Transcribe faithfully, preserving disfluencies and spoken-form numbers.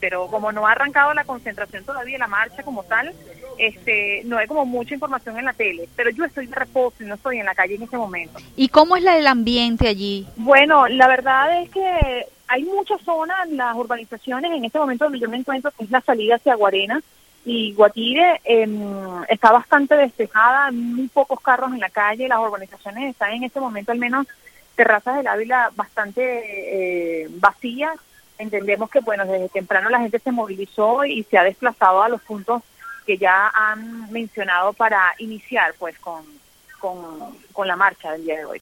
pero como no ha arrancado la concentración todavía, la marcha como tal, este, no hay como mucha información en la tele, pero yo estoy de reposo y no estoy en la calle en este momento. ¿Y cómo es la, el ambiente allí? Bueno, la verdad es que hay muchas zonas, las urbanizaciones en este momento donde yo me encuentro, que es la salida hacia Guarena y Guatire, eh, está bastante despejada, muy pocos carros en la calle, las urbanizaciones están en este momento, al menos Terrazas del Ávila, bastante eh, vacías. Entendemos que, bueno, desde temprano la gente se movilizó y se ha desplazado a los puntos que ya han mencionado para iniciar, pues, con, con, con la marcha del día de hoy.